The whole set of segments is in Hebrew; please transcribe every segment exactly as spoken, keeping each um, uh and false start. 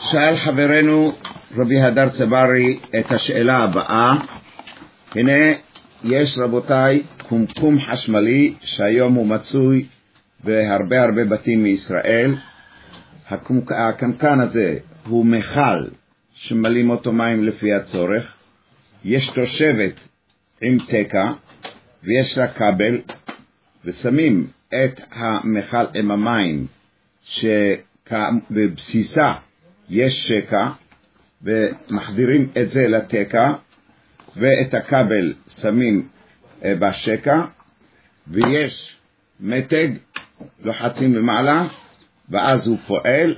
שאל חברנו רבי הדר צברי את השאלה הבאה. הנה יש רבותיי קומקום חשמלי שהיום הוא מצוי בהרבה הרבה בתים מישראל. הקנקן הזה הוא מחל שמלים אותו מים לפי הצורך. יש תושבת עם תקע ויש לה כבל, ושמים את המחל עם המים שבבסיסה יש שקע, ומחדירים את זה לתקע, ואת הכבל שמים בשקע, ויש מתג לוחצים למעלה, ואז הוא פועל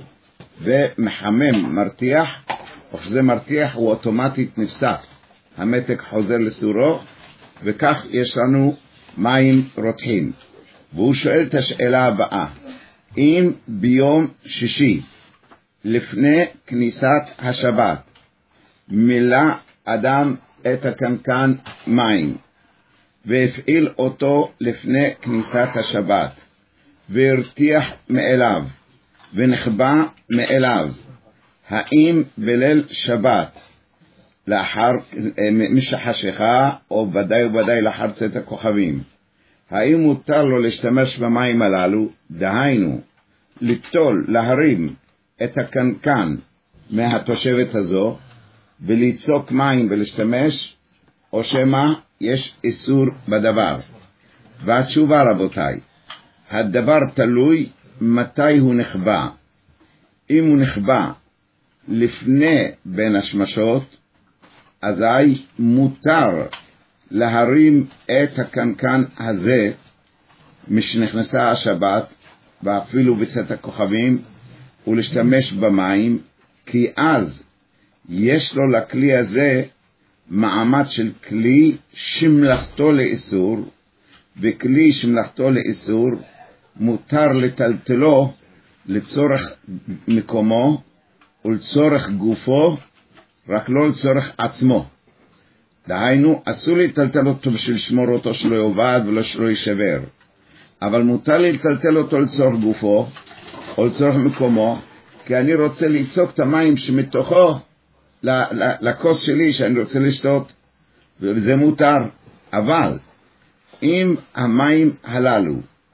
ומחמם מרתיח, וכשזה מרתיח הוא אוטומטית נפסק, המתג חוזר לסורו, וכך יש לנו מים רותחים. והוא שואל את השאלה הבאה: אם ביום שישי לפני כניסת השבת מילא אדם את הקנקן מים והפעיל אותו לפני כניסת השבת והרתיח מאליו ונחבא מאליו, האם בליל שבת לאחר משחשיכה או ודאי וודאי לאחר צאת הכוכבים, האם מותר לו להשתמש במים הללו, דהיינו לטול, להרים את הקנקן מהתושבת הזו וליצוק מים ולהשתמש, או שמה יש איסור בדבר? והתשובה רבותיי, הדבר תלוי מתי הוא נחבא. אם הוא נחבא לפני בין השמשות, אזי מותר להרים את הקנקן הזה משנכנסה השבת ואפילו בצאת הכוכבים ולהשתמש במים, כי אז יש לו לכלי הזה מעמד של כלי שמלאכתו לאיסור, וכלי שמלאכתו לאיסור מותר לטלטלו לצורך מקומו ולצורך גופו, רק לא לצורך עצמו. דהיינו, אסור לטלטל אותו בשביל לשמור אותו שלא יאבד ולא שלא יישבר, אבל מותר לטלטל אותו לצורך גופו או לצורך מקומו, כי אני רוצה ליצוק את המים שמתוכו לכוס שלי שאני רוצה לשתות, וזה מותר. אבל אם המים הללו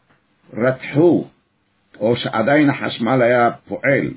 רתחו או שעדיין החשמל היה פועל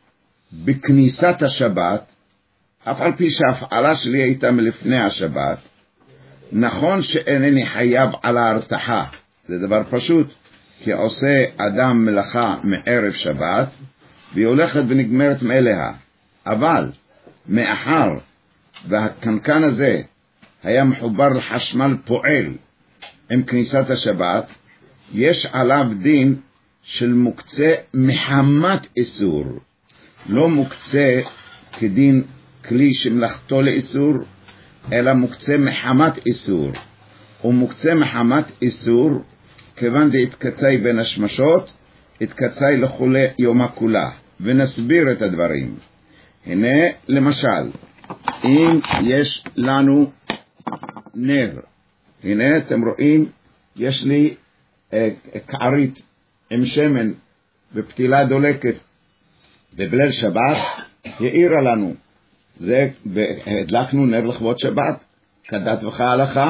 בכניסת השבת, אף על פי שההפעלה שלי הייתה מלפני השבת, נכון שאינני חייב על ההרתחה, זה דבר פשוט, כי עושה אדם מלאכה מערב שבת והיא הולכת ונגמרת מאליה, אבל מאחר והקנקן הזה היה מחובר לחשמל פועל עם כניסת השבת, יש עליו דין של מוקצה מחמת איסור, לא מוקצה כדין כלי שמלאכתו לאיסור, אלא מוקצה מחמת איסור. ומוקצה מחמת איסור כיוון דהתקצאי בין השמשות, התקצאי לכולי יומה כולה. ונסביר את הדברים. הנה למשל, אם יש לנו נר, הנה אתם רואים, יש לי אה, קערית עם שמן ופתילה דולקת, ובליל שבת העירה לנו, זה הדלקנו נר לכבוד שבת כדת וכהלכה,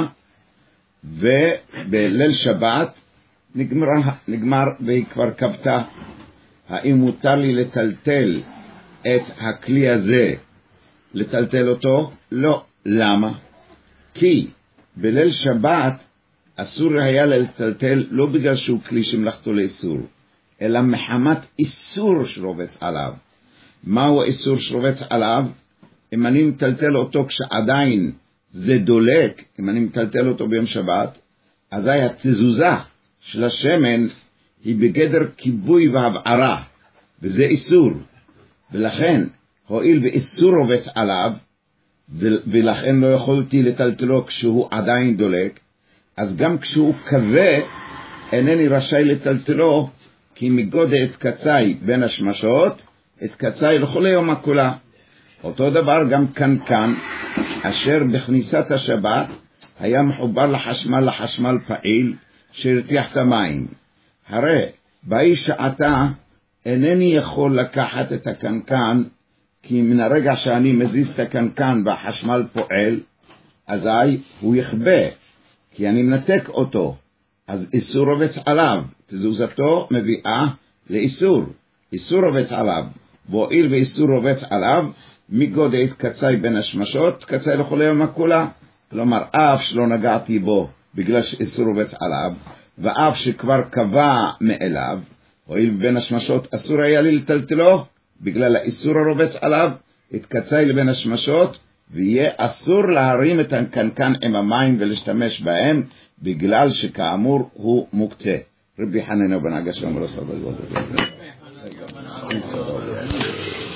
ובליל שבת נגמר, נגמר והיא כבר כבתה. האם מותר לי לטלטל את הכלי הזה, לטלטל אותו? לא. למה? כי בליל שבת אסור היה לטלטל, לא בגלל שהוא כלי שמלאכתו לאיסור, אלא מחמת איסור שרובץ עליו. מהו האיסור שרובץ עליו? אם אני מטלטל אותו כשעדיין זה דולק, אם אני מטלטל אותו ביום שבת, אזי התזוזה של השמן היא בגדר כיבוי והבערה, וזה איסור. ולכן, הואיל ואיסור רובץ עליו, ולכן לא יכולתי לטלטלו כשהוא עדיין דולק, אז גם כשהוא כבה, אינני רשאי לטלטלו, כי מגודל התקצאי בין השמשות, התקצאי לכל יום הכולה. אותו דבר גם קנקן, אשר בכניסת השבת היה מחובר לחשמל, לחשמל פעיל, שהרתיח את המים. הרי באי שעתה אינני יכול לקחת את הקנקן כי מן הרגע שאני מזיז את הקנקן והחשמל פועל, אזי הוא יכבה, כי אני מנתק אותו, אז איסור רובץ עליו, תזוזתו מביאה לאיסור, איסור רובץ עליו, והואיל ואיסור רובץ עליו, מגודע התקצאי בין השמשות, תקצאי לחולי המקולה, כלומר אף שלא נגעתי בו בגלל שאיסור רובץ עליו, ואף שכבר קבע מאליו, הואיל בין השמשות אסור היה לי לטלטלו, בגלל האיסור הרובץ עליו, התקצאי לבין השמשות, ויהיה אסור להרים את הקנקן עם המים ולהשתמש בהם, בגלל שכאמור הוא מוקצה. רבי חנינא בן עגשיא אומר לו סבא.